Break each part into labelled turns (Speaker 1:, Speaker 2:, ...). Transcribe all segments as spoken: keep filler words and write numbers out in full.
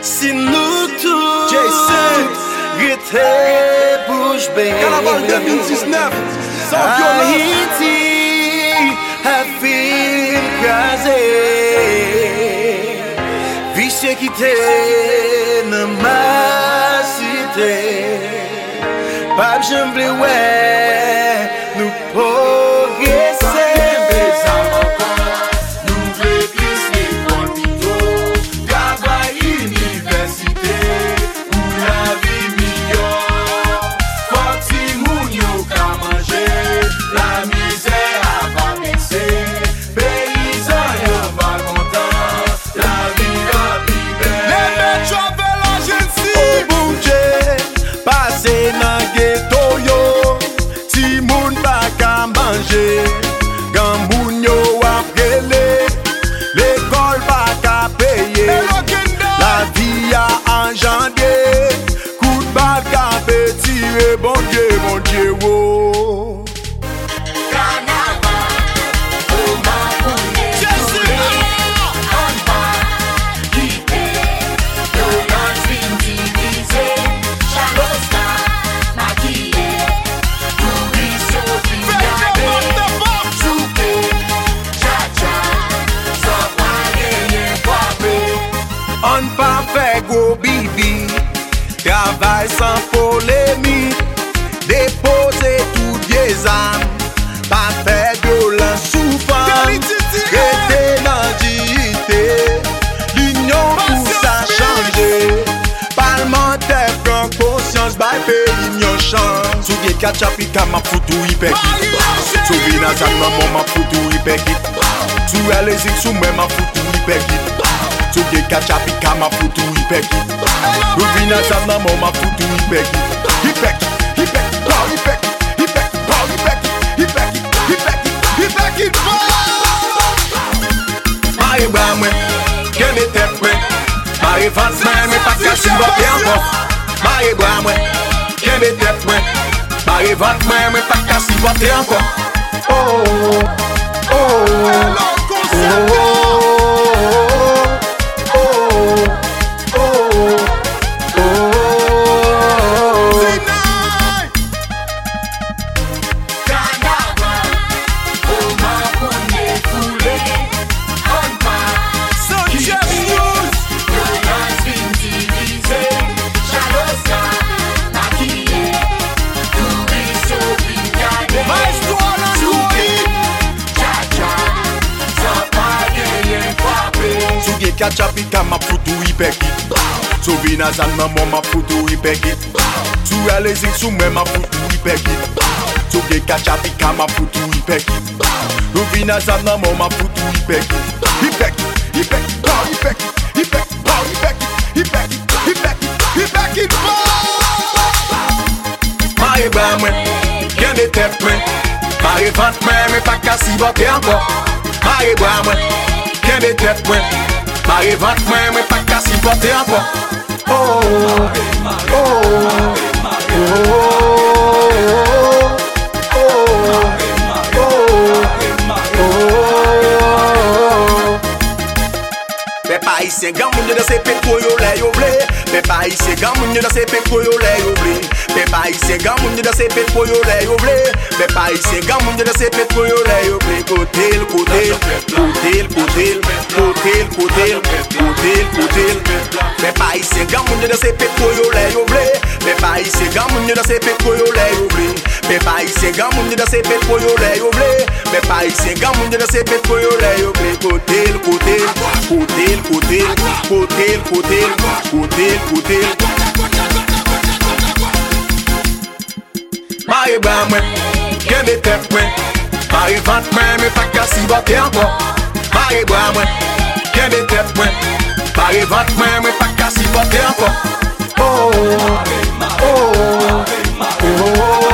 Speaker 1: Si nous tous
Speaker 2: Jason
Speaker 1: Rete bouche bée
Speaker 2: Carnaval deux mille dix-neuf Sans violence
Speaker 1: Haïti a fait crasé Vicieux qui t'est dans ma cité Pas j'aime ouais nous progresser
Speaker 2: Gan moun yo ap gele, l'école pa ka paye. La vie a engendré, coup de balle ka pe tire. Bon Dieu, bon Dieu, oh. On pa fè gros bibi, travail sans polémique, déposer tout des âmes, pas fè violence souffrant, rester dans dignité, l'union pour ça changer, parlementaire prend conscience, by pays yon chance, sou ge kachapika ma foutou hypekit, sou binazan maman ma foutou hypekit, sou elezik sou mwen ma foutou hypekit. Sou ge kachapika ma foutou hypekit. Sou binazan maman ma foutou hypekit. Hypekit, hypekit, pow hypekit, hypekit, pow hypekit, hypekit, hypekit, hypekit, pow. Mare bra mwen, keme tep mwen, mare vans mwen, mwen pa kasi bote ankon. Mare bra mwen, keme tep mwen, mare vans mwen, mwen pa kasi bote ankon. Oh, oh, oh, oh, oh. Kachapika ma foutou hypekit. Sou binazan maman ma foutou hypekit. Sou elezik sou mwen ma foutou hypekit. Sou ge kachapika ma foutou hypekit. Sou binazan maman ma foutou hypekit. Hypekit, hypekit, pow hypekit, hypekit, pow hypekit, hypekit, hypekit, hypekit, pow. Mare bra mwen, kende tep mwen, mare vant mwen, mwen pa kasi bote ankon. Mare bra mwen, kende tep mwen, mare vant mwen, mwen pa kasi bote ankon. Oh, oh, oh, oh, Pe pa isen gan moun yo dan se pet ko yo le yo ble. Pe pa isen gan moun yo dan se pet ko yo le yo ble. Pe pa isen gan moun yo dan se pet ko yo le yo ble. Pe pa isen gan moun yo dan se pet ko yo le yo ble. Kotel, kotel, kotel, kotel, kotel, kotel, kotel, kotel. Pe pa isen gan moun yo dan se pet ko yo le yo ble. Pe pa isen gan moun yo dan se pet ko yo le yo ble. Pe pa isen gan moun yo dan se pet ko yo le yo ble. Pe pa isen gan moun yo dan se pet ko yo le yo ble. Kotel, kotel, kotel, kotel, kotel, kotel, kotel, kotel. Mare bra mwen, kende tep mwen, mare vant mwen, mwen pa kasi bote ankon. Mare bra mwen, kende tep mwen, mare vant mwen, mwen pa kasi bote ankon. Oh, oh, oh, oh.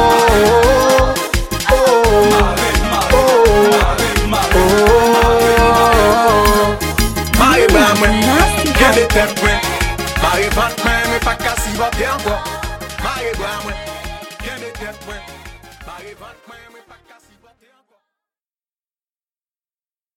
Speaker 2: Kende tep mwen, mare vant mwen, mwen pa kasi bote ankon. Mare bra mwen, kende tep mwen, mare vant mwen, mwen pa